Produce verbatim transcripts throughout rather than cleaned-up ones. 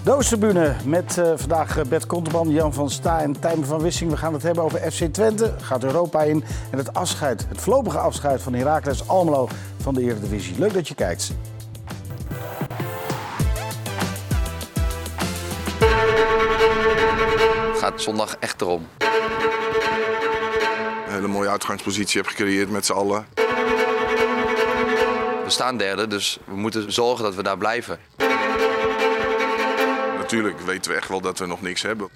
De Oosttribune met uh, vandaag uh, Bert Konteman, Jan van Sta en Tijmen van Wissing. We gaan het hebben over F C Twente, gaat Europa in en het afscheid, het voorlopige afscheid van Heracles Almelo van de Eredivisie. Leuk dat je kijkt. Het gaat zondag echt erom. Een hele mooie uitgangspositie heb gecreëerd met z'n allen. We staan derde, dus we moeten zorgen dat we daar blijven. Natuurlijk weten we echt wel dat we nog niks hebben.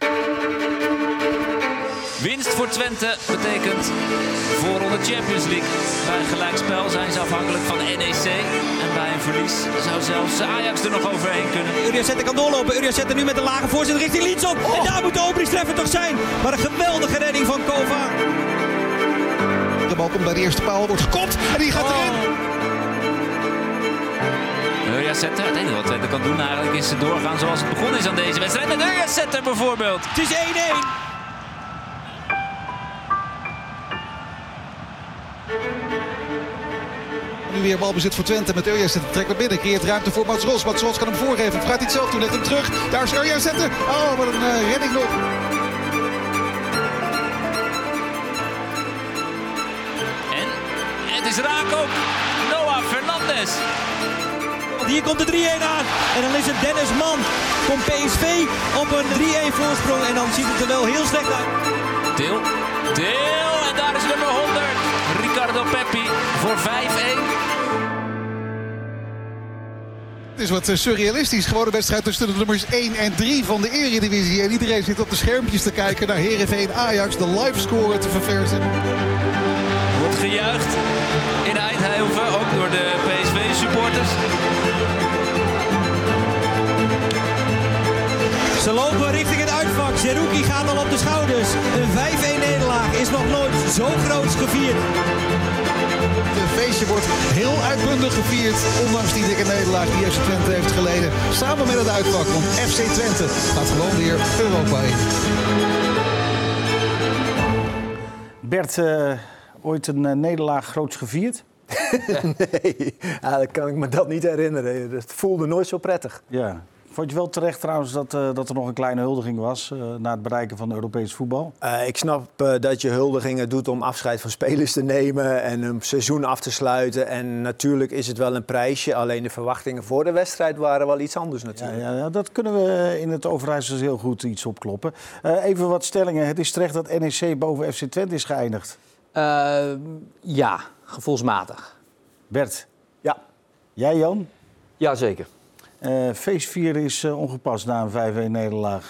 Winst voor Twente betekent voorronde Champions League. Bij een gelijkspel zijn ze afhankelijk van N E C. En bij een verlies zou zelfs Ajax er nog overheen kunnen. Uriasette kan doorlopen. Uriasette nu met een lage voorzet richting Liedson. Oh. En daar moet de openingstreffer toch zijn. Maar een geweldige redding van Kova. De bal komt bij de eerste paal, wordt gekopt en die gaat oh. erin. Uriasette, het enige wat Twente kan doen eigenlijk is doorgaan zoals het begonnen is aan deze wedstrijd. Met Uriasette bijvoorbeeld. Het is één-één. Nu weer balbezit voor Twente met Uriasette. Trekt naar binnen, creëert ruimte voor Mats Ros. Mats Ros kan hem voorgeven. Gaat hij het zelf doen, legt hem terug. Daar is Uriasette. Oh, wat een uh, redding nog. En het is raak ook. Noah Fernandes. Hier komt de drie-één aan. En dan is het Dennis Mann. Komt P S V op een drie-één voorsprong. En dan ziet het er wel heel slecht uit. Deel. Deel. En daar is nummer honderd. Ricardo Pepi voor vijf-één. Het is wat surrealistisch. Gewoon een wedstrijd tussen de nummers één en drie van de Eredivisie. En iedereen zit op de schermpjes te kijken naar Heerenveen Ajax. De livescore te verversen. Wordt gejuicht in Eindhoven, ook door de P S V-supporters. Ze lopen richting het uitvak. Zerouki gaat al op de schouders. Een vijf-één nederlaag is nog nooit zo groots gevierd. Het feestje wordt heel uitbundig gevierd. Ondanks die dikke nederlaag die F C Twente heeft geleden. Samen met het uitvak. Want F C Twente gaat gewoon weer Europa in. Bert, uh, ooit een uh, nederlaag groots gevierd? Nee, ja, dan kan ik me dat niet herinneren. Het voelde nooit zo prettig. Ja. Vond je wel terecht trouwens dat, uh, dat er nog een kleine huldiging was uh, na het bereiken van Europees voetbal? Uh, ik snap uh, dat je huldigingen doet om afscheid van spelers te nemen en een seizoen af te sluiten. En natuurlijk is het wel een prijsje. Alleen de verwachtingen voor de wedstrijd waren wel iets anders natuurlijk. Ja, ja, ja, dat kunnen we in het Overijssel heel goed iets opkloppen. Uh, even wat stellingen. Het is terecht dat N E C boven F C Twente is geëindigd. Uh, ja, gevoelsmatig. Bert? Ja. Jij, Jan? Ja, zeker. Uh, feestvieren is uh, ongepast na een vijf-één nederlaag.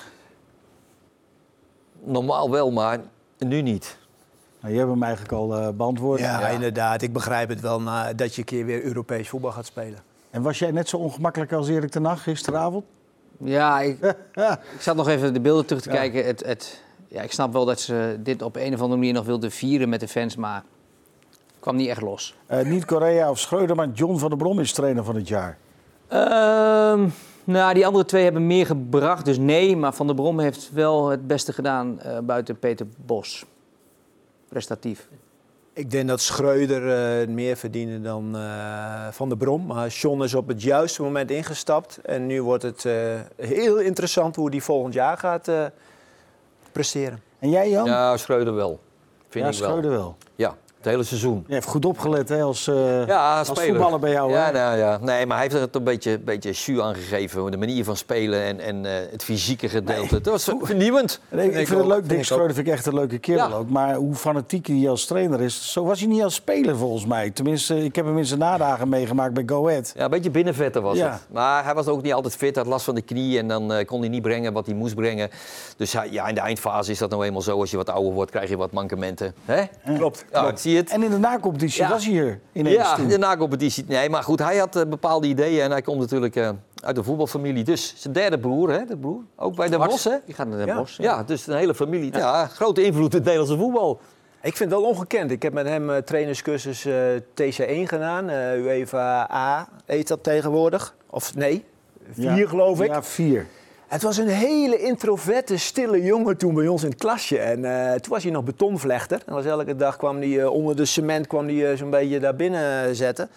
Normaal wel, maar nu niet. Nou, je hebt hem eigenlijk al uh, beantwoord. Ja, ja, inderdaad. Ik begrijp het wel na, dat je een keer weer Europees voetbal gaat spelen. En was jij net zo ongemakkelijk als Erik ten Hag gisteravond? Ja, ik, ik zat nog even de beelden terug te ja. kijken. Het, het, ja, ik snap wel dat ze dit op een of andere manier nog wilden vieren met de fans, maar het kwam niet echt los. Uh, niet Correa of Schreuder, maar John van der Brom is trainer van het jaar. Uh, nou, die andere twee hebben meer gebracht, dus nee. Maar Van der Brom heeft wel het beste gedaan uh, buiten Peter Bos. Prestatief. Ik denk dat Schreuder uh, meer verdiende dan uh, Van der Brom. Maar John is op het juiste moment ingestapt. En nu wordt het uh, heel interessant hoe hij volgend jaar gaat uh, presteren. En jij, Jan? Ja, Schreuder wel. Vind ja, ik wel. Schreuder wel. Ja. Het hele seizoen. Je hebt goed opgelet hè, als, uh, ja, als voetballer bij jou. Ja, hè? nou, ja. Nee, maar hij heeft er een beetje, beetje jus aan gegeven. De manier van spelen en, en uh, het fysieke gedeelte. Nee. Dat was vernieuwend. Nee, ik vind, vind het leuk. Dick Schreuder vind ik echt een leuke kerel ja. ook. Maar hoe fanatiek hij als trainer is, zo was hij niet als speler volgens mij. Tenminste, ik heb hem in zijn nadagen meegemaakt bij Go Ahead. Ja, een beetje binnenvetter was ja. het. Maar hij was ook niet altijd fit. Hij had last van de knie en dan uh, kon hij niet brengen wat hij moest brengen. Dus ja, ja, in de eindfase is dat nou eenmaal zo. Als je wat ouder wordt, krijg je wat mankementen. Hè? Ja. Klopt. Ja, klopt. Zie je het? En in de nakomst competitie ja. was hier ineens Ja, toen. de na-competitie. Nee, maar goed, hij had uh, bepaalde ideeën en hij komt natuurlijk uh, uit de voetbalfamilie. Dus zijn derde broer, hè, de broer, ook bij Den Bosch, hè? Die gaat naar Den ja. Bosch. Ja. ja, dus een hele familie. Ja. Ja, grote invloed in het Nederlandse voetbal. Ik vind het wel ongekend. Ik heb met hem uh, trainerscursus uh, T C één gedaan. Uh, UEFA A heet dat tegenwoordig. Of nee, vier ja. geloof ik. Ja, vier. Het was een hele introverte, stille jongen toen bij ons in het klasje. En uh, toen was hij nog betonvlechter. En was elke dag kwam hij uh, onder de cement kwam hij, uh, zo'n beetje daar binnen zetten.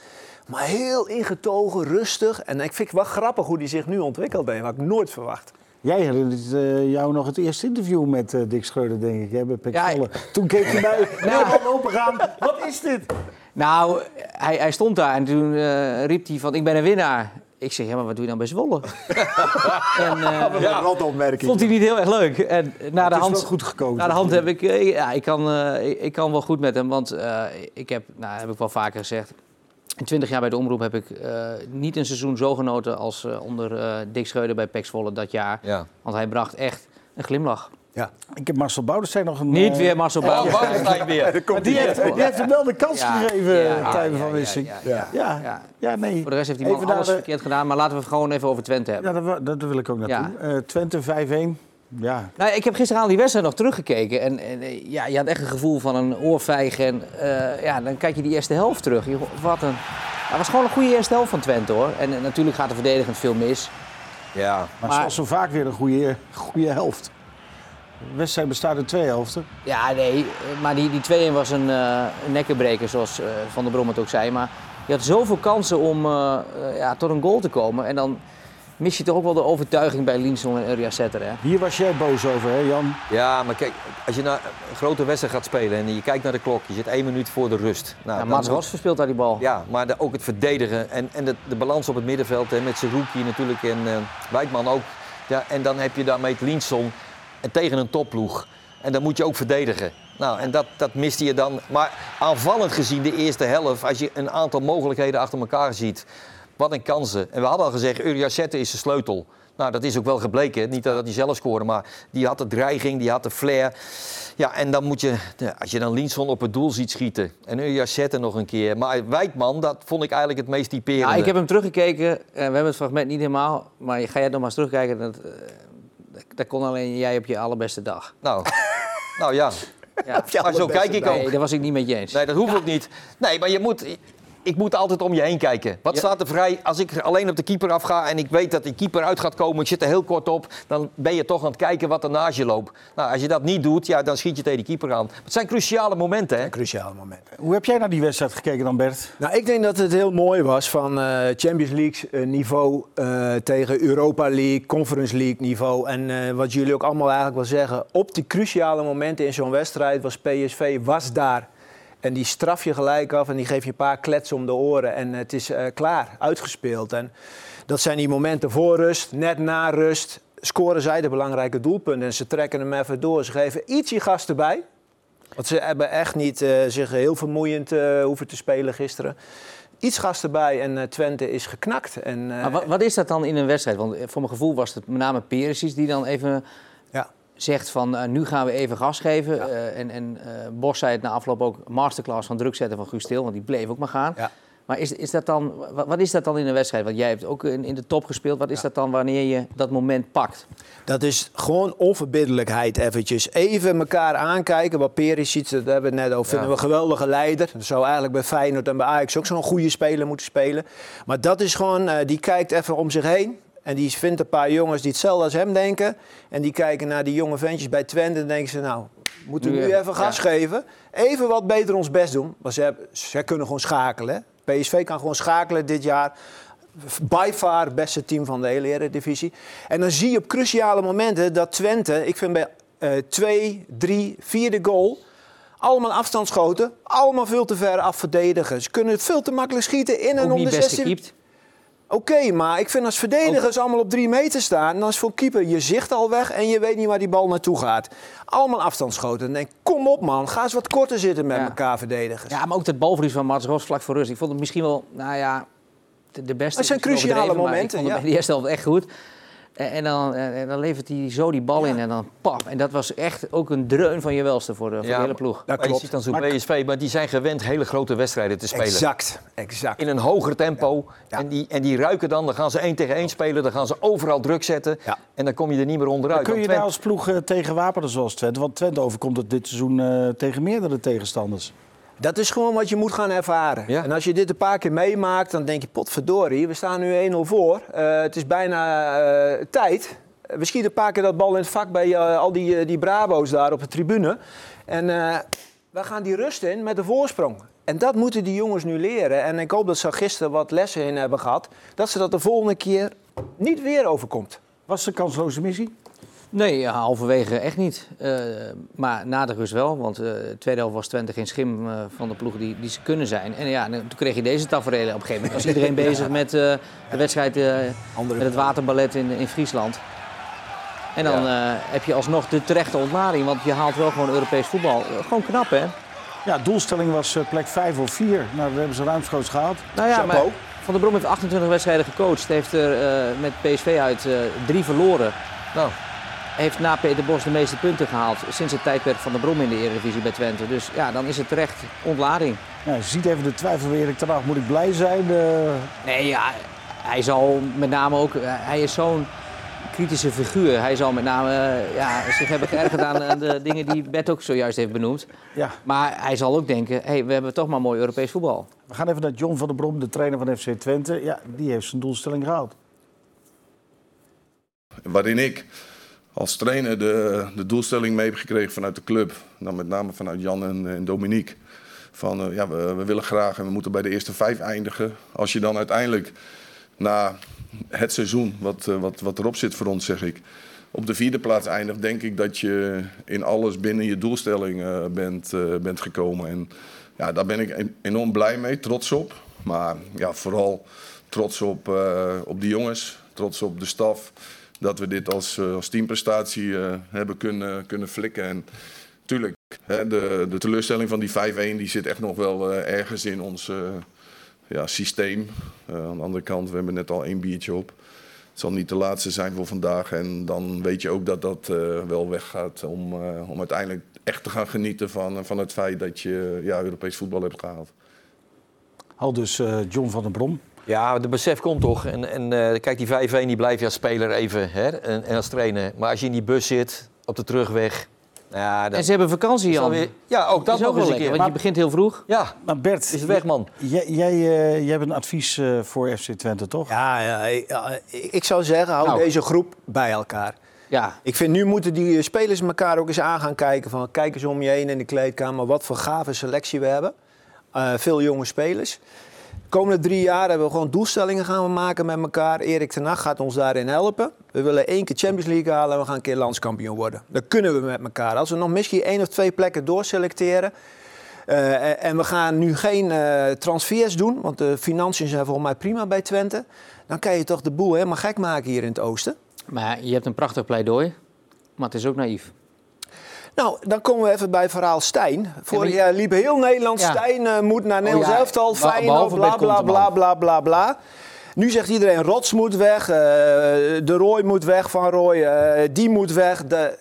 Maar heel ingetogen, rustig. En ik vind het wel grappig hoe hij zich nu ontwikkeld heeft. Had ik nooit verwacht. Jij herinnert uh, jou nog het eerste interview met uh, Dick Schreuder, denk ik, hè, bij Pek Ja, Zwolle. Toen keek je mij helemaal opengaan. Wat is dit? Nou, hij, hij stond daar en toen uh, riep hij van, ik ben een winnaar. Ik zeg, ja, maar wat doe je dan bij Zwolle? en, uh, Ja, wat opmerking. vond hij niet heel erg leuk. En na de is hand, wel goed gekozen. Na de hand heb ik, uh, ja, ik kan, uh, ik, ik kan wel goed met hem, want uh, ik heb, nou, heb ik wel vaker gezegd. In twintig jaar bij de Omroep heb ik uh, niet een seizoen zo genoten als uh, onder uh, Dick Schreuder bij Pek Zwolle dat jaar. Ja. Want hij bracht echt een glimlach. Ja. Ik heb Marcel Boudestein nog een... Niet uh, weer Marcel Oh, Boudestein. Boudestein weer. Maar die, heeft, die heeft hem wel de kans Ja, gegeven, ja, Tijmen ja, van ja, Wissing. ja, Ja, ja, ja. ja. ja, nee. Voor de rest heeft hij man Even alles naar de- verkeerd gedaan, maar laten we het gewoon even over Twente hebben. Ja, dat, dat wil ik ook naartoe. Ja. Uh, Twente vijf-een. Ja. Nou, ik heb gisteravond die wedstrijd nog teruggekeken en, en ja, je had echt een gevoel van een oorvijg en uh, ja, dan kijk je die eerste helft terug. Je, wat een... Het was gewoon een goede eerste helft van Twente, hoor. En, en natuurlijk gaat er verdedigend veel mis. Ja. Maar, Maar- zoals zo vaak weer een goede, goede helft. De wedstrijd bestaat uit twee helften. Ja, nee, maar die, die twee-een was een, uh, een nekkenbreker, zoals uh, Van der Brom het ook zei. Maar je had zoveel kansen om uh, uh, ja, tot een goal te komen. En dan mis je toch ook wel de overtuiging bij Linson en Uriah Setter, hè? Hier was jij boos over, hè Jan? Ja, maar kijk, als je naar een grote wedstrijd gaat spelen en je kijkt naar de klok, je zit één minuut voor de rust. Nou, Ja, dan Mats moet- Ros verspeelt daar die bal. Ja, maar de, ook het verdedigen en, en de, de balans op het middenveld hè, met Seruki natuurlijk en uh, Wijkman ook. Ja, en dan heb je daarmee Linson en tegen een topploeg. En dan moet je ook verdedigen. Nou, en dat, dat miste je dan. Maar aanvallend gezien de eerste helft, als je een aantal mogelijkheden achter elkaar ziet. Wat een kansen. En we hadden al gezegd, Uriah Setter is de sleutel. Nou, dat is ook wel gebleken. Niet dat hij zelf scoorde, maar die had de dreiging, die had de flair. Ja, en dan moet je, als je dan Linson op het doel ziet schieten. En Uriah Setter nog een keer. Maar Wijkman, dat vond ik eigenlijk het meest typerende. Ja, ik heb hem teruggekeken. Uh, we hebben het fragment niet helemaal. Maar ga jij nog maar eens terugkijken. Dat, uh, dat kon alleen jij op je allerbeste dag. Nou, nou ja. Ja. Maar zo kijk ik ook. Nee, daar was ik niet met je eens. Nee, dat hoeft ook niet. Nee, maar je moet... Ik moet altijd om je heen kijken. Wat Ja. staat er vrij? Als ik alleen op de keeper afga en ik weet dat die keeper uit gaat komen, ik zit er heel kort op, dan ben je toch aan het kijken wat er naast je loopt. Nou, als je dat niet doet, ja, dan schiet je tegen die keeper aan. Het zijn cruciale momenten, hè? Een cruciale moment. Hoe heb jij naar die wedstrijd gekeken dan, Bert? Nou, ik denk dat het heel mooi was van uh, Champions League uh, niveau uh, tegen Europa League, Conference League niveau. En uh, wat jullie ook allemaal eigenlijk wel zeggen, op die cruciale momenten in zo'n wedstrijd was P S V was daar. En die straf je gelijk af en die geef je een paar kletsen om de oren. En het is uh, klaar, uitgespeeld. En dat zijn die momenten voor rust, net na rust. Scoren zij de belangrijke doelpunten en ze trekken hem even door. Ze geven ietsje gas erbij. Want ze hebben echt niet uh, zich heel vermoeiend uh, hoeven te spelen gisteren. Iets gas erbij en uh, Twente is geknakt. En, uh, Maar wat, wat is dat dan in een wedstrijd? Want voor mijn gevoel was het met name Perisic die dan even ja. zegt van uh, nu gaan we even gas geven. Ja. Uh, en en uh, Bos zei het na afloop ook, masterclass van druk zetten van Guus Til, want die bleef ook maar gaan. Ja. Maar is, is dat dan, wat, wat is dat dan in een wedstrijd? Want jij hebt ook in, in de top gespeeld. Wat is Ja. dat dan wanneer je dat moment pakt? Dat is gewoon onverbiddelijkheid eventjes. Even elkaar aankijken. Wat Perisic, dat hebben we het net over, vinden Ja. we een geweldige leider. Dat zou eigenlijk bij Feyenoord en bij Ajax ook zo'n goede speler moeten spelen. Maar dat is gewoon, uh, die kijkt even om zich heen. En die vindt een paar jongens die hetzelfde als hem denken. En die kijken naar die jonge ventjes bij Twente en denken ze, nou, moeten we nu Nu, even gas ja. geven. Even wat beter ons best doen. Want ze, hebben, ze kunnen gewoon schakelen. Hè? P S V kan gewoon schakelen dit jaar. By far het beste team van de hele Eredivisie. En dan zie je op cruciale momenten dat Twente, ik vind bij uh, twee, drie, vierde goal, allemaal afstandsschoten, allemaal veel te ver afverdedigen. Ze kunnen veel te makkelijk schieten in en Ook om niet de best zestien. gekiept. Oké, okay, maar ik vind als verdedigers allemaal op drie meter staan, dan is voor keeper je zicht al weg en je weet niet waar die bal naartoe gaat. Allemaal afstandsschoten. Dan denk ik, kom op man, ga eens wat korter zitten met Ja. elkaar verdedigers. Ja, maar ook dat balverlies van Mats Ros vlak voor rust. Ik vond het misschien wel, nou ja, de, de beste. Dat zijn misschien cruciale overdreven, maar momenten, Ik vond ja. het bij de eerste helft echt goed. En, en, dan, en dan levert hij zo die bal in en dan pap. En dat was echt ook een dreun van je welste voor de, voor Ja, de hele ploeg. Dat Maar je klopt. ziet dan zo'n Maar- P S V, maar die zijn gewend hele grote wedstrijden te spelen. Exact, exact. In een hoger tempo. Ja. En, die, en die ruiken dan, dan gaan ze één tegen één spelen, dan gaan ze overal druk zetten. Ja. En dan kom je er niet meer onderuit. Kun je Want daar Twente- als ploeg uh, tegen wapenen zoals Twente? Want Twente overkomt het dit seizoen uh, tegen meerdere tegenstanders. Dat is gewoon wat je moet gaan ervaren. Ja. En als je dit een paar keer meemaakt, dan denk je, potverdorie, we staan nu één nul voor. Uh, het is bijna uh, tijd. We schieten een paar keer dat bal in het vak bij uh, al die, uh, die Brabo's daar op de tribune. En uh, we gaan die rust in met de voorsprong. En dat moeten die jongens nu leren. En ik hoop dat ze gisteren wat lessen in hebben gehad. Dat ze dat de volgende keer niet weer overkomt. Was het een kansloze missie? Nee, ja, halverwege echt niet. Uh, maar na de rust wel, want uh, de tweede helft was Twente geen schim uh, van de ploegen die, die ze kunnen zijn. En ja, toen kreeg je deze taferelen op een gegeven moment. Was iedereen bezig ja. met uh, de wedstrijd, uh, met het waterballet in, in Friesland. En dan ja. uh, heb je alsnog de terechte ontlading, want je haalt wel gewoon Europees voetbal. Uh, gewoon knap, hè? Ja, doelstelling was uh, plek vijf of vier. Nou, dat hebben ze ruimschoots gehaald. Nou ja, maar Van der Brom heeft achtentwintig wedstrijden gecoacht. Heeft er uh, met P S V uit uh, drie verloren. Nou, heeft na Peter Bos de meeste punten gehaald sinds het tijdperk Van der Brom in de Eredivisie bij Twente. Dus ja, dan is het terecht ontlading. Ja, je ziet even de twijfel weer. Erik ten Hag, moet ik blij zijn? Uh... Nee, ja, hij zal met name ook... Uh, hij is zo'n kritische figuur. Hij zal met name uh, ja, zich hebben geërgerd aan uh, de dingen die Bert ook zojuist heeft benoemd. Ja. Maar hij zal ook denken, hey, we hebben toch maar mooi Europees voetbal. We gaan even naar John van der Brom, de trainer van F C Twente. Ja, die heeft zijn doelstelling gehaald. Waarin ik als trainer de, de doelstelling mee heb gekregen vanuit de club. Dan met name vanuit Jan en, en Dominique. Van uh, ja, we, we willen graag en we moeten bij de eerste vijf eindigen. Als je dan uiteindelijk na het seizoen, wat, uh, wat, wat erop zit voor ons, zeg ik, op de vierde plaats eindigt, denk ik dat je in alles binnen je doelstelling uh, bent, uh, bent gekomen. En ja, daar ben ik enorm blij mee, trots op. Maar ja, vooral trots op, uh, op de jongens, trots op de staf. Dat we dit als, uh, als teamprestatie uh, hebben kunnen, kunnen flikken. En tuurlijk, hè, de, de teleurstelling van die vijf-een die zit echt nog wel uh, ergens in ons uh, ja, systeem. Uh, aan de andere kant, we hebben net al één biertje op. Het zal niet de laatste zijn voor vandaag. En dan weet je ook dat dat uh, wel weggaat om, uh, om uiteindelijk echt te gaan genieten van, van het feit dat je ja, Europees voetbal hebt gehaald. Al dus uh, John van der Brom. Ja, de besef komt toch. En, en uh, kijk, die vijf-een die blijf je als speler even hè, en, en als trainer. Maar als je in die bus zit, op de terugweg... Ja, en ze hebben vakantie, Jan. Weer, ja, ook dat, dat nog eens een keer. Want maar, je begint heel vroeg. Ja, maar Bert, is het weg, man. Jij, jij, uh, jij hebt een advies uh, voor F C Twente, toch? Ja, ja, ja, ik zou zeggen, hou nou. deze groep bij elkaar. Ja. Ik vind, nu moeten die spelers elkaar ook eens aan gaan kijken. Van, kijk eens om je heen in de kleedkamer. Wat voor gave selectie we hebben. Uh, veel jonge spelers. De komende drie jaar hebben we gewoon doelstellingen gaan we maken met elkaar. Erik ten Hag gaat ons daarin helpen. We willen één keer Champions League halen en we gaan een keer landskampioen worden. Dat kunnen we met elkaar. Als we nog misschien één of twee plekken doorselecteren. Uh, en we gaan nu geen uh, transfers doen, want de financiën zijn volgens mij prima bij Twente. Dan kan je toch de boel helemaal gek maken hier in het oosten. Maar je hebt een prachtig pleidooi, maar het is ook naïef. Nou, dan komen we even bij het verhaal Stijn. Vorig jaar liep heel Nederland, ja. Stijn uh, moet naar Nederlands oh, ja. elftal, Feyenoord, bla bla bla bla bla bla. Nu zegt iedereen, Rots moet weg, uh, De Roy moet weg, Van Roy, uh, die moet weg. De...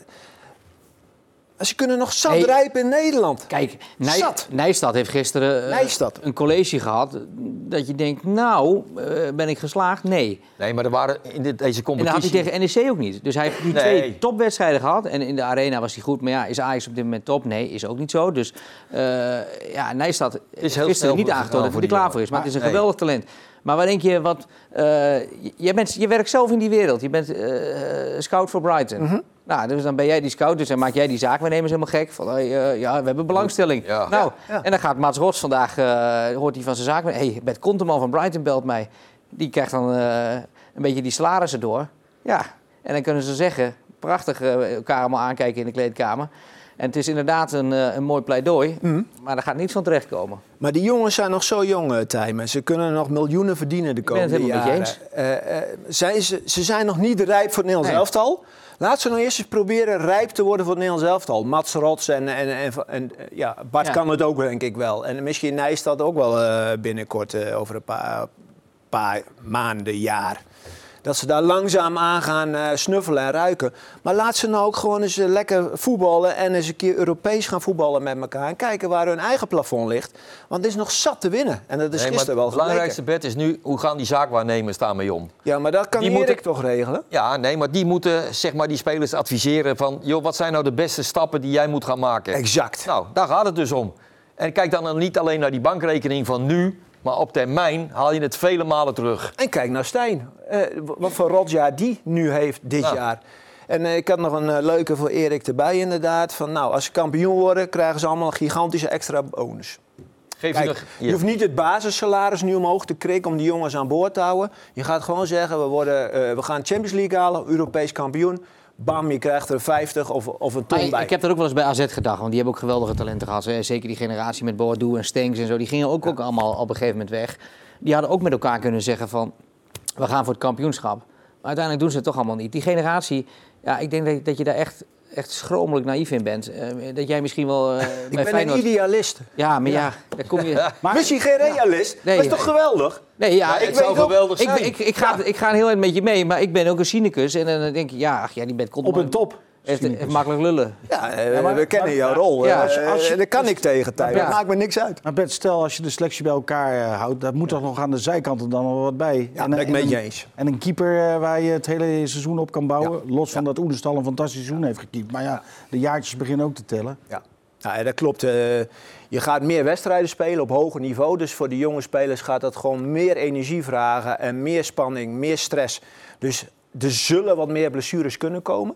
Ze kunnen nog zat hey, rijpen in Nederland. Kijk, Nij, Nijstad heeft gisteren uh, Nijstad. een college gehad dat je denkt, nou, uh, ben ik geslaagd? Nee. Nee, maar er waren in dit, deze competitie... En dat had hij tegen N E C ook niet. Dus hij heeft nu nee. twee topwedstrijden gehad. En in de arena was hij goed. Maar ja, is Ajax op dit moment top? Nee, is ook niet zo. Dus uh, ja, Nijstad is gisteren niet aangetoond dat hij er klaar voor is. Maar het is een nee. geweldig talent. Maar waar denk je, wat, uh, je, bent, je werkt zelf in die wereld. Je bent uh, scout voor Brighton. Mm-hmm. Nou, dus dan ben jij die scout, dus dan maak jij die zaakwaarnemers helemaal gek. Van, hey, uh, ja, we hebben belangstelling. Ja. Nou, ja, ja. En dan gaat Mats Rots vandaag, uh, hoort hij van zijn zaakwaarnemer. Hé, hey, Bert Konteman van Brighton belt mij. Die krijgt dan uh, een beetje die salarissen door. Ja, en dan kunnen ze zeggen, prachtig uh, elkaar allemaal aankijken in de kleedkamer. En het is inderdaad een, uh, een mooi pleidooi, mm. maar daar gaat niets van terechtkomen. Maar die jongens zijn nog zo jong, uh, Tijmen. Ze kunnen nog miljoenen verdienen de komende jaren. Ik ben het helemaal met je eens. Uh, uh, zijn ze, ze zijn nog niet rijp voor het Nederlands nee. elftal. Laat ze nou eerst eens proberen rijp te worden voor het Nederlands elftal. Mats Rots en, en, en, en ja, Bart ja. kan het ook, denk ik wel. En misschien Nijstad ook wel uh, binnenkort, uh, over een paar, paar maanden, jaar. Dat ze daar langzaam aan gaan uh, snuffelen en ruiken. Maar laat ze nou ook gewoon eens uh, lekker voetballen en eens een keer Europees gaan voetballen met elkaar. En kijken waar hun eigen plafond ligt. Want het is nog zat te winnen. En dat is nee, gisteren wel het belangrijkste bed is nu, hoe gaan die zaakwaarnemers daarmee om? Ja, maar dat kan die Erik moeten, toch regelen? Ja, nee, maar die moeten zeg maar, die spelers adviseren van... joh, wat zijn nou de beste stappen die jij moet gaan maken? Exact. Nou, daar gaat het dus om. En kijk dan niet alleen naar die bankrekening van nu... maar op termijn haal je het vele malen terug. En kijk naar Stijn. Uh, wat voor rotjaar die nu heeft dit ja. jaar. En uh, ik had nog een uh, leuke voor Erik erbij inderdaad. Van, nou, als ze kampioen worden, krijgen ze allemaal een gigantische extra bonus. Geef Kijk, je, nog, je hoeft niet het basissalaris nu omhoog te krikken om die jongens aan boord te houden. Je gaat gewoon zeggen, we, worden, uh, we gaan Champions League halen, Europees kampioen. Bam, je krijgt er vijftig of, of een ton Maar bij. ik heb dat ook wel eens bij A Z gedacht, want die hebben ook geweldige talenten gehad. Hè. Zeker die generatie met Boadu en Stenks en zo, die gingen ook, ja. ook allemaal op een gegeven moment weg. Die hadden ook met elkaar kunnen zeggen van, we gaan voor het kampioenschap. Maar uiteindelijk doen ze het toch allemaal niet. Die generatie, ja, ik denk dat, dat je daar echt... echt schromelijk naïef in bent. Uh, dat jij misschien wel uh, ik bij ben Feyenoord... een idealist. Ja, maar ja, ja daar kom je... Maar misschien geen realist. Ja. Nee, dat is toch geweldig? Nee, ja, maar ik het zou ook, geweldig ik, zijn. Ik, ik, ik, ga, ja. ik ga een heel eind met je mee, maar ik ben ook een cynicus. En dan denk je, ja, ach, ja die bent... Op een top. Heeft, heeft makkelijk lullen. Ja, uh, ja maar, we kennen maar, jouw rol. Ja, als, als je, daar kan ik tegen tijd. Ja. Dat maakt me niks uit. Maar Bert, stel als je de selectie bij elkaar uh, houdt, dat moet ja. toch nog aan de zijkanten dan wel wat bij. Ja, en, ben ik en, met je eens. En een keeper uh, waar je het hele seizoen op kan bouwen. Ja. Los van ja. dat Oenestal een fantastisch seizoen heeft gekiept. Maar ja, de jaartjes beginnen ook te tellen. Ja, ja dat klopt. Uh, je gaat meer wedstrijden spelen op hoger niveau. Dus voor de jonge spelers gaat dat gewoon meer energie vragen. En meer spanning, meer stress. Dus er zullen wat meer blessures kunnen komen.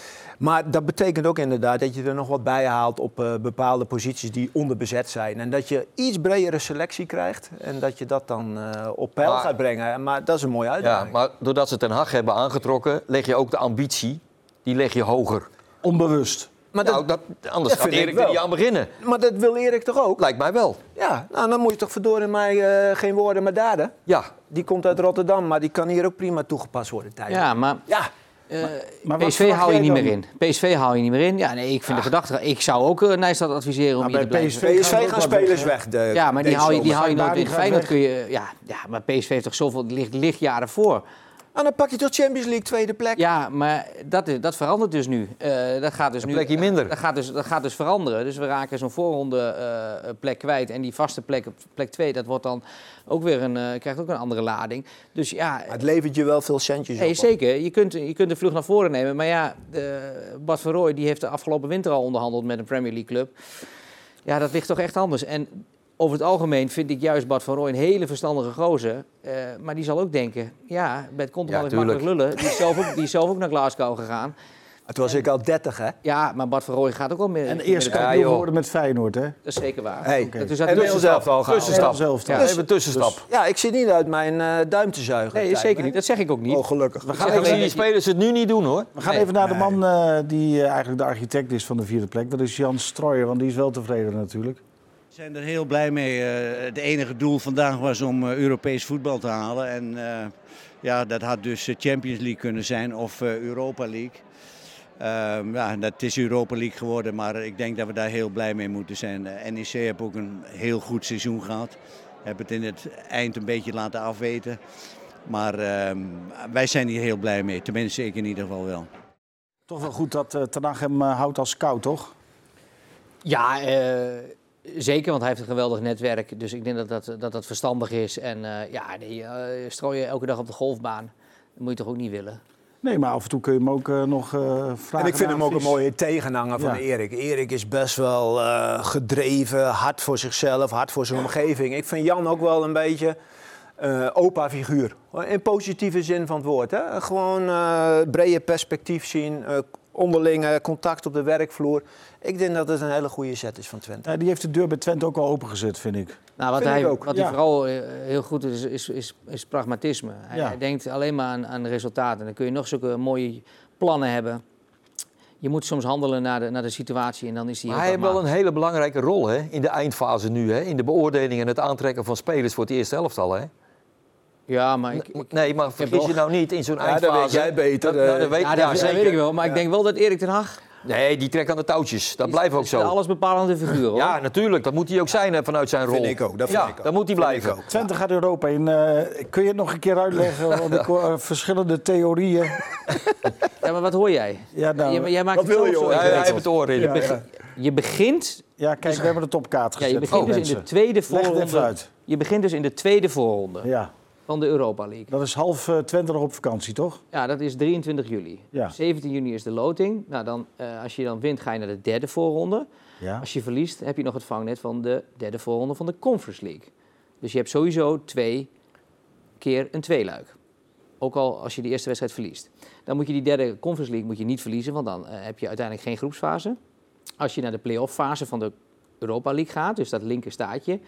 Maar dat betekent ook inderdaad dat je er nog wat bij haalt op uh, bepaalde posities die onderbezet zijn. En dat je iets bredere selectie krijgt en dat je dat dan uh, op peil maar, gaat brengen. Maar dat is een mooie uitdaging. Ja, maar doordat ze Ten Hag hebben aangetrokken, leg je ook de ambitie, die leg je hoger. Onbewust. Maar nou, dat, dat, anders dat gaat Erik er niet aan beginnen. Maar dat wil Erik toch ook? Lijkt mij wel. Ja, nou, dan moet je toch verdorie mij uh, geen woorden maar daden. Ja. Die komt uit Rotterdam, maar die kan hier ook prima toegepast worden. Tijdens. Ja, maar... Ja. Uh, maar, maar P S V haal je niet dan? meer in. P S V haal je niet meer in. Ja, nee, ik vind ja. de gedachte... Ik zou ook uh, Nijstad adviseren om hier te blijven. P S V gaan, gaan spelers weg. De, ja, maar die haal je, die haal je nooit in. Feyenoord weg. kun je... Ja, ja, maar P S V heeft toch zoveel licht, lichtjaren voor. En dan pak je tot Champions League tweede plek. Ja, maar dat, is, dat verandert dus nu. Uh, dat gaat dus een nu. plekje minder. Dat gaat, dus, dat gaat dus veranderen. Dus we raken zo'n voorronde uh, plek kwijt. En die vaste plek op plek twee, dat wordt dan ook weer een, uh, krijgt ook een andere lading. Dus ja... Maar het levert je wel veel centjes hey, op. Zeker. Je kunt, je kunt de vlucht naar voren nemen. Maar ja, de, Bart van Rooij die heeft de afgelopen winter al onderhandeld met een Premier League club. Ja, dat ligt toch echt anders. En over het algemeen vind ik juist Bart van Rooij een hele verstandige gozer. Uh, maar die zal ook denken, ja, met Konteman is makkelijk lullen. Die is, zelf ook, die is zelf ook naar Glasgow gegaan. Toen was ik al dertig, hè? Ja, maar Bart van Rooij gaat ook wel meer. En eerst kampioen ja, worden met Feyenoord, hè? Dat is zeker waar. Hey, okay. Dus en wil zelf al gaan. Tussenstap. Ja, ja, even tussenstap. Dus, ja, ik zit niet uit mijn uh, duim te zuigen. Nee, zeker niet. Dat zeg ik ook niet. Oh, gelukkig. We gaan even die spelers het nu niet doen, hoor. We gaan nee, even naar nee. de man uh, die uh, eigenlijk de architect is van de vierde plek. Dat is Jan Strooijer, want die is wel tevreden natuurlijk. We zijn er heel blij mee. Het enige doel vandaag was om Europees voetbal te halen. En uh, ja, dat had dus Champions League kunnen zijn of uh, Europa League. Uh, ja, dat is Europa League geworden, maar ik denk dat we daar heel blij mee moeten zijn. N E C heeft ook een heel goed seizoen gehad. Heb het in het eind een beetje laten afweten. Maar uh, wij zijn hier heel blij mee. Tenminste, ik in ieder geval wel. Toch wel goed dat uh, Ten Hag hem uh, houdt als scout, toch? Ja, uh, zeker, want hij heeft een geweldig netwerk. Dus ik denk dat dat, dat, dat verstandig is. En uh, ja, die uh, strooien elke dag op de golfbaan. Dat moet je toch ook niet willen? Nee, maar af en toe kun je hem ook uh, nog uh, vragen. En ik vind hem ook advies. een mooie tegenhanger van ja. Erik. Erik is best wel uh, gedreven, hard voor zichzelf, hard voor zijn omgeving. Ik vind Jan ook wel een beetje uh, opa-figuur. In positieve zin van het woord. Hè? Gewoon uh, brede perspectief zien, uh, onderlinge contact op de werkvloer. Ik denk dat het een hele goede set is van Twente. Ja, die heeft de deur bij Twente ook al opengezet, vind ik. Nou, wat vind hij, ik ook. wat ja. hij vooral heel goed is, is, is, is pragmatisme. Hij, ja. hij denkt alleen maar aan, aan resultaten. Dan kun je nog zulke mooie plannen hebben. Je moet soms handelen naar de, naar de situatie en dan is die heel Hij heeft wel een hele belangrijke rol, hè, in de eindfase nu. Hè, in de beoordeling en het aantrekken van spelers voor het eerste elftal. Hè. Ja, maar ik, ik, nee, maar vergis je nou niet in zo'n ja, eindfase. Dat weet jij beter. Dat, nou, dat weet, ja, ja, dat, zeker. dat weet ik wel. Maar ja. ik denk wel dat Erik ten Hag... Nee, die trekt aan de touwtjes. Dat blijft ook zo. Een allesbepalende figuur, hoor. Ja, natuurlijk. Dat moet hij ook zijn vanuit zijn rol. Vind ik ook. Dat vind ja, ik ook. dat moet hij blijven. Twente gaat Europa in. Uh, kun je het nog een keer uitleggen? Want ik hoor uh, verschillende theorieën. Ja, maar wat hoor jij? Ja, nou, jij, jij maakt wat het wil je zo horen? Ja, hij heeft het oor in. Ja, Je, begin, je begint... Ja, kijk, we hebben de topkaart gezet. Ja, je begint oh, dus mensen. in de tweede Leg het even voorronde. uit. Je begint dus in de tweede voorronde Ja, van de Europa League. dat is half uh, Twente nog op vakantie, toch? Ja, dat is drieëntwintig juli. Ja. zeventien juni is de loting. Nou, dan, uh, als je dan wint, ga je naar de derde voorronde. Ja. Als je verliest, heb je nog het vangnet van de derde voorronde van de Conference League. Dus je hebt sowieso twee keer een tweeluik. Ook al als je de eerste wedstrijd verliest. Dan moet je die derde Conference League moet je niet verliezen, want dan uh, heb je uiteindelijk geen groepsfase. Als je naar de play-off fase van de Europa League gaat, dus dat linker staartje,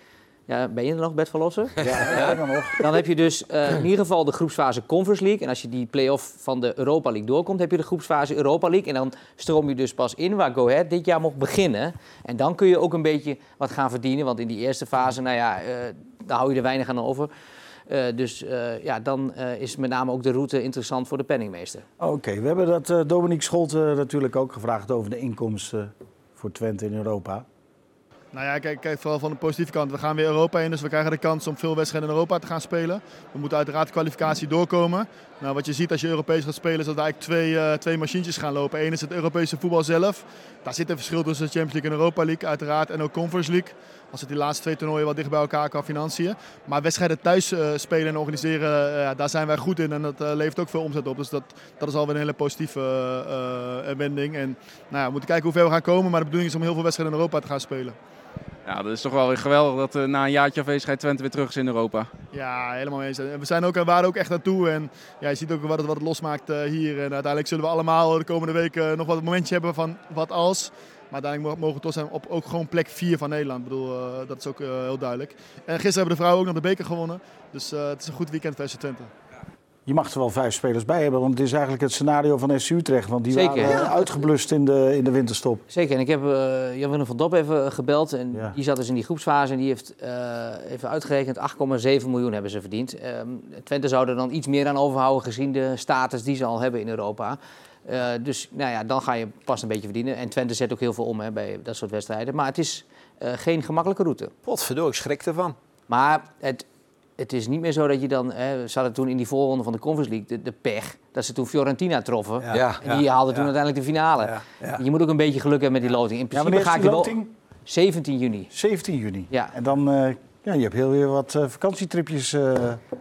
Ja, ben je er nog, Bert van Lossen? Ja, ja. Dan, nog. Dan heb je dus uh, in ieder geval de groepsfase Conference League. En als je die play-off van de Europa League doorkomt, heb je de groepsfase Europa League. En dan stroom je dus pas in waar Go Ahead dit jaar mocht beginnen. En dan kun je ook een beetje wat gaan verdienen. Want in die eerste fase, nou ja, uh, daar hou je er weinig aan over. Uh, dus uh, ja, dan uh, is met name ook de route interessant voor de penningmeester. Oké, okay, we hebben dat uh, Dominique Scholte natuurlijk ook gevraagd over de inkomsten voor Twente in Europa. Nou ja, kijk, kijk, vooral van de positieve kant. We gaan weer Europa in, dus we krijgen de kans om veel wedstrijden in Europa te gaan spelen. We moeten uiteraard de kwalificatie doorkomen. Nou, wat je ziet als je Europees gaat spelen, is dat er eigenlijk twee, uh, twee machientjes gaan lopen. Eén is het Europese voetbal zelf. Daar zit een verschil tussen de Champions League en Europa League, uiteraard. En ook Conference League. Als het die laatste twee toernooien wat dicht bij elkaar qua financiën. Maar wedstrijden thuis uh, spelen en organiseren, uh, daar zijn wij goed in. En dat uh, levert ook veel omzet op. Dus dat, dat is alweer een hele positieve uh, uh, wending. En nou ja, we moeten kijken hoe ver we gaan komen. Maar de bedoeling is om heel veel wedstrijden in Europa te gaan spelen. Ja, dat is toch wel weer geweldig dat uh, na een jaartje afwezigheid Twente weer terug is in Europa. Ja, helemaal eens. We zijn ook, waren ook echt naartoe en ja, je ziet ook wat het, wat het losmaakt uh, hier. En uiteindelijk zullen we allemaal de komende weken nog wat een momentje hebben van wat als. Maar uiteindelijk mogen we toch zijn op ook gewoon plek vier van Nederland. Ik bedoel, uh, dat is ook uh, heel duidelijk. En gisteren hebben de vrouwen ook nog de beker gewonnen. Dus uh, het is een goed weekend voor F C Twente. Je mag er wel vijf spelers bij hebben, want het is eigenlijk het scenario van F C Utrecht. Want die Zeker, waren ja. uitgeblust in de, in de winterstop. Zeker, en ik heb uh, Jan-Willem van Dop even gebeld. En ja. die zat dus in die groepsfase en die heeft uh, even uitgerekend acht komma zeven miljoen hebben ze verdiend. Um, Twente zou er dan iets meer aan overhouden gezien de status die ze al hebben in Europa. Uh, dus nou ja, dan ga je pas een beetje verdienen. En Twente zet ook heel veel om hè, bij dat soort wedstrijden. Maar het is uh, geen gemakkelijke route. Potverdorie, ik schrik ervan. Maar het... Het is niet meer zo dat je dan... Hè, ze hadden toen in die voorronde van de Conference League de, de pech... dat ze toen Fiorentina troffen. Ja, ja, en die ja, haalden toen ja. uiteindelijk de finale. Ja, ja. Je moet ook een beetje geluk hebben met die loting. In principe ja, ga ik die er wel... loting? zeventien juni. zeventien juni. Ja. En dan... Uh, ja, je hebt heel weer wat uh, vakantietripjes... Uh...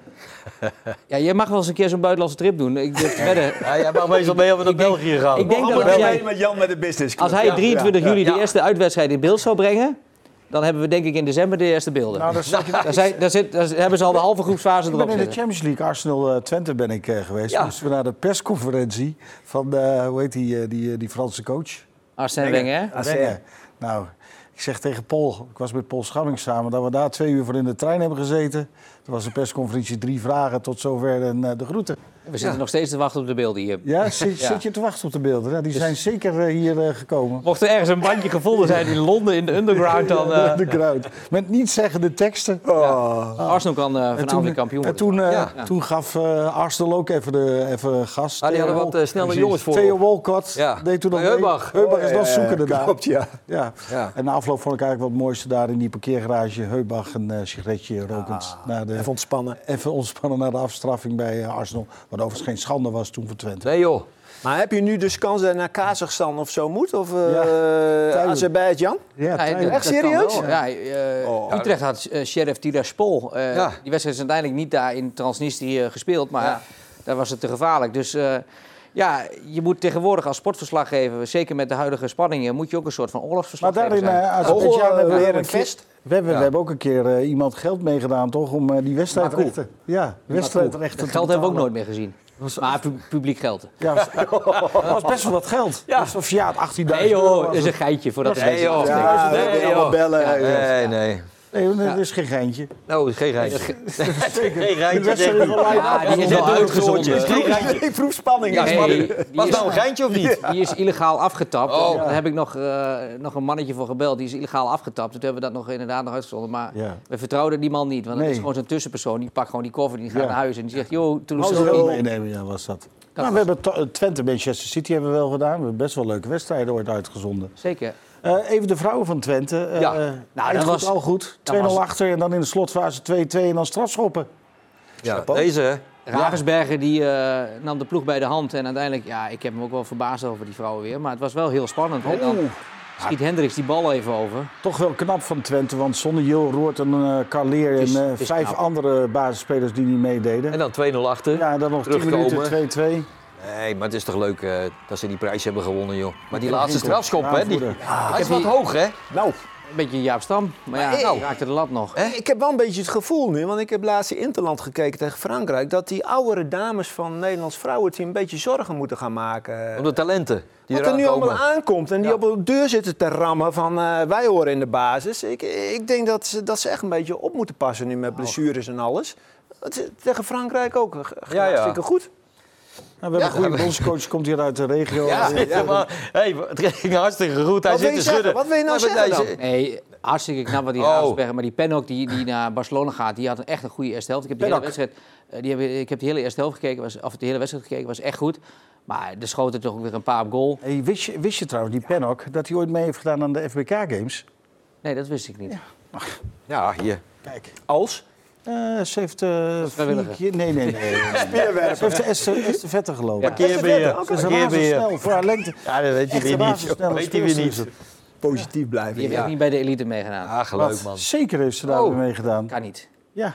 Ja, jij mag wel eens een keer zo'n buitenlandse trip doen. Ik durf te wedden. Ja, jij mag meestal mee over naar België gaan. Ik denk dat als, jij, met Jan met de business club. als hij drieëntwintig juli ja. de eerste uitwedstrijd in beeld zou brengen... dan hebben we denk ik in december de eerste beelden. Nou, daar, je... daar, zijn, daar, zit, daar hebben ze al de halve groepsfase erop zitten. In de zitten. Champions League, Arsenal-Twente ben ik uh, geweest. Ja. Moesten we naar de persconferentie van, uh, hoe heet die, uh, die, uh, die Franse coach? Arsène Wenger. Wenger. Nou, ik zeg tegen Paul, ik was met Paul Schamming samen, dat we daar twee uur voor in de trein hebben gezeten. Er was een persconferentie, drie vragen, tot zover en uh, de groeten. We zitten ja. nog steeds te wachten op de beelden hier. Ja, zit, ja. zit je te wachten op de beelden? Ja, die dus... zijn zeker uh, hier uh, gekomen. Mocht er ergens een bandje gevonden zijn in Londen, in de underground, dan... Uh... underground. Met nietszeggende teksten. Oh. Ja. Arsenal kan uh, vanavond weer kampioen worden. En toen, uh, ja. toen gaf uh, Arsenal ook even, de, even gas. Ah, die hadden wat uh, snelle jongens voor. Theo Walcott ja. deed toen nog Heubach. Heubach is oh, nog ja, zoekende ja, daar. Klopt, ja. Ja. ja. En na afloop vond ik eigenlijk wat het mooiste daar in die parkeergarage. Heubach een uh, sigaretje rokend. Ah, naar de, even ontspannen. Even ontspannen naar de afstraffing bij uh, Arsenal. Wat overigens geen schande was toen voor Twente. Nee joh. Maar heb je nu dus kans dat je naar Kazachstan of zo moet? Of uh, ja, Azerbeidzjan? Ja, ja, dat, echt serieus? Ja, uh, oh. Utrecht had uh, Sheriff Tiraspol. Uh, ja. Die wedstrijd is uiteindelijk niet daar in Transnistrië uh, gespeeld, maar ja. daar was het te gevaarlijk. Dus uh, ja, je moet tegenwoordig als sportverslaggever, zeker met de huidige spanningen, moet je ook een soort van oorlogsverslaggever zijn. Maar daarin, uh, oh, oh, hebben we weer een vest. We hebben, ja. we hebben ook een keer uh, iemand geld meegedaan, toch, om uh, die wedstrijdrechten. Ja, wedstrijdrechten. Dat geld hebben we ook nooit meer gezien. Maar pu publiek geld. Ja, dat was best wel wat geld. Ja. Dat was ja, achttienduizend Nee euro. joh, dat is een geitje voor dat nee, joh. Ja, nee, nee, joh. allemaal bellen. Ja, Ja. nee, nee. Nee, dat ja. is geen geintje. Nou, geen geintje. Zeker. Geen geintje. Ja, die is wel uitgezonden. Geen geintje. Ik proef spanning. Ja, Ja, nee, Was is, nou een geintje of niet? Die is illegaal afgetapt. Oh. Daar heb ik nog, uh, nog een mannetje voor gebeld. Die is illegaal afgetapt. Toen hebben we dat nog inderdaad nog uitgezonden. Maar ja. we vertrouwden die man niet. Want nee. dat is gewoon zo'n tussenpersoon. Die pakt gewoon die koffer, die gaat ja. naar huis. En die zegt, joh, toen Als is we het wel ook meenemen, ja, was dat. dat Nou, we hebben Twente, Manchester City hebben we wel gedaan. We hebben best wel leuke wedstrijden ooit uitgezonden. Zeker. Uh, even de vrouwen van Twente. Uh, ja. Nou, dat was al goed. twee nul was... achter en dan in de slotfase twee twee en dan strafschoppen. Ja, deze hè. Ravensberger die uh, nam de ploeg bij de hand. En uiteindelijk, ja, ik heb me ook wel verbaasd over die vrouwen weer. Maar het was wel heel spannend. Oh. Dan schiet Hendricks die bal even over. Toch wel knap van Twente, want zonder Jil, Roort en uh, Carleer en uh, vijf knap. andere basisspelers die niet meededen. En dan twee nul achter. Ja, en dan nog tien minuten twee twee. Nee, maar het is toch leuk uh, dat ze die prijs hebben gewonnen, joh. Maar die laatste strafschop, ja, hè? Die... Ja, hij is wat die... hoog, hè? Nou. Een beetje Jaap Stam, maar, Maar ja, ik- nou, raakte de lat nog. Ik heb wel een beetje het gevoel nu, want ik heb laatst in Interland gekeken tegen Frankrijk, dat die oudere dames van het Nederlands vrouwenteam een beetje zorgen moeten gaan maken. Om de talenten die Wat er nu eraan allemaal komen. aankomt en die op de deur zitten te rammen van uh, wij horen in de basis. Ik, ik denk dat ze, dat ze echt een beetje op moeten passen nu met blessures en alles. Dat is tegen Frankrijk ook Ja, ja. hartstikke goed. Nou, we hebben een goede bondscoach, komt hier uit de regio. Ja, Ja, ja, maar, hey, het ging hartstikke goed. Hij Wat zit wil te je zeggen? schudden. Wat wil je nou maar zeggen deze- dan? Nee, hartstikke knap wat die Oh. Ravensberger. Maar die Pennock die, die naar Barcelona gaat, die had een echt een goede eerste helft. Ik heb de hele Pennock. wedstrijd, eh, die heb, ik heb de hele eerste helft gekeken, was, of de hele wedstrijd gekeken, was echt goed. Maar er schoten toch ook weer een paar op goal. Hey, wist, je, wist je trouwens, die Pennock, dat hij ooit mee heeft gedaan aan de F B K Games? Nee, dat wist ik niet. Ja, hier. Kijk. Als? Eh, ze heeft uh, vrijwilliger. Nee, nee, nee. nee. Speerwerpen. Ze heeft de Esther, Esther Vetter gelopen. Ja. Parkeerbeheer. Ze is razendsnel voor haar lengte. Ja, dat weet je Echt weer een niet. razendsnelle Weet je weer speelster is niet. het. Positief blijven. Die heeft Ja. ook niet bij de elite meegedaan. Ah, Wat? leuk man. Zeker heeft ze daar Oh. weer meegedaan. Kan niet. Ja,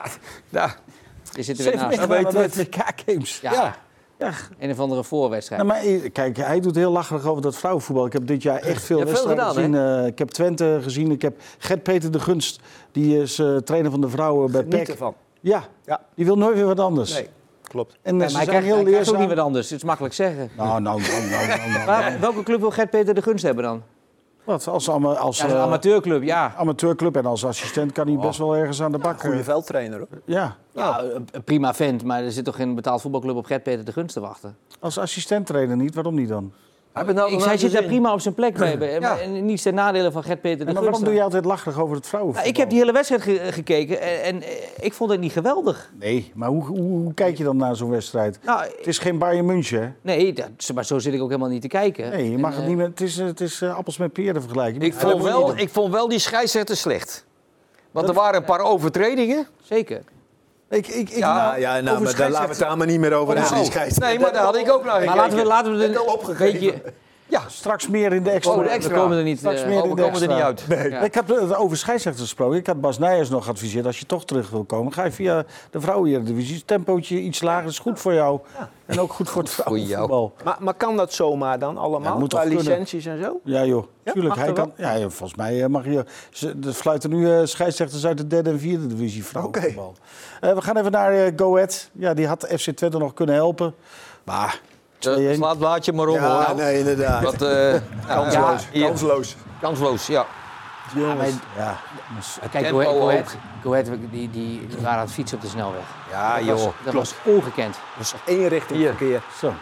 Ja, Je zit er ze weer heeft naast. meegedaan aan weet de F B K Games. Ja. Ja. Ja. Een of andere voorwedstrijd. Nou, maar eh, kijk, hij doet heel lacherig over dat vrouwenvoetbal. Ik heb dit jaar echt veel Je hebt veel wedstrijden gedaan, gezien. Eh, ik heb Twente gezien. Ik heb Gert-Peter de Gunst. Die is eh, trainer van de vrouwen bij P E Geniet C. ervan. Ja. Ja. Die wil nooit weer wat anders. Nee, klopt. En Ja, ze maar hij zijn krijgt, heel hij krijgt ook leerzaam. niet wat anders. Het is makkelijk zeggen. Nou, nou, nou, nou, nou, nou. Waar- welke club wil Gert-Peter de Gunst hebben dan? Wat? Als, ama- als Ja, een eh, amateurclub, ja. amateurclub en als assistent kan hij best wel ergens aan de bak. Goede eh, veldtrainer hoor. ja, Ja, een- een prima vent, maar er zit toch geen betaald voetbalclub op Gert-Peter de Gunst te wachten? als assistent trainer niet. Waarom niet dan? heb je nou Ik nog zei, hij zit daar gezien? prima op zijn plek bij. En- Ja. En niet ten nadele van Gert-Peter de En maar Gunst. waarom doe je altijd lacherig over het vrouwenvoetbal? Nou, ik heb die hele wedstrijd ge- gekeken en, en eh, ik vond het niet geweldig. Nee, maar hoe, hoe, hoe kijk je dan naar zo'n wedstrijd? Nou, Het is geen Bayern München, hè? nee, dat, maar zo zit ik ook helemaal niet te kijken. Nee, je En, mag het eh, niet meer. Het is, eh, het is eh, appels met peren vergelijken. Je Ik moet- vond, dat moet je wel, niet doen. ik vond wel die scheidsrechter slecht. Want er waren een paar overtredingen. Zeker. Ik, ik, ik, Ja, nou, ja nou, over maar daar laten we het scheidsrechter- daar maar niet meer over. Oh, hebben. oh. Die scheidsrechter. Nee, maar daar had ik ook naar Maar gekeken. laten we, laten we Net al een opgegeven. beetje... Ja, Straks meer in de extra. Oh, de We extra. komen er niet, Straks eh, meer oh, in we de komen er extra. niet uit. Ja. Ik heb het over scheidsrechters gesproken. Ik had Bas Nijers nog geadviseerd. Als je toch terug wil komen, ga je via de vrouwen-eredivisie. Tempootje iets lager is goed voor jou. En ook goed voor het voor jou. vrouwenvoetbal. Maar, maar kan dat zomaar dan Ja, allemaal? dat moet Qua toch kunnen. licenties en zo? Ja joh, Ja, tuurlijk. mag Hij dat kan, ja, ja, volgens mij eh, mag je... Ze, er fluiten nu eh, scheidsrechters uit de derde en vierde divisie vrouwenvoetbal. Eh, we gaan even naar eh, Go Ahead. Ja, die had F C Twente nog kunnen helpen. Maar twee Uh, één. Sla het blaadje maar om Ja, hoor. nee, inderdaad. Wat, eh, Kansloos. ja, hier. Kansloos. Kansloos, ja. Jongens. Ja, Kijk, Tempo Go Ahead, Go Ahead, ook. Go Ahead, die, die waren aan het fietsen op de snelweg. Ja, Dat joh. was, dat was ongekend. Dus één richting verkeer. zo.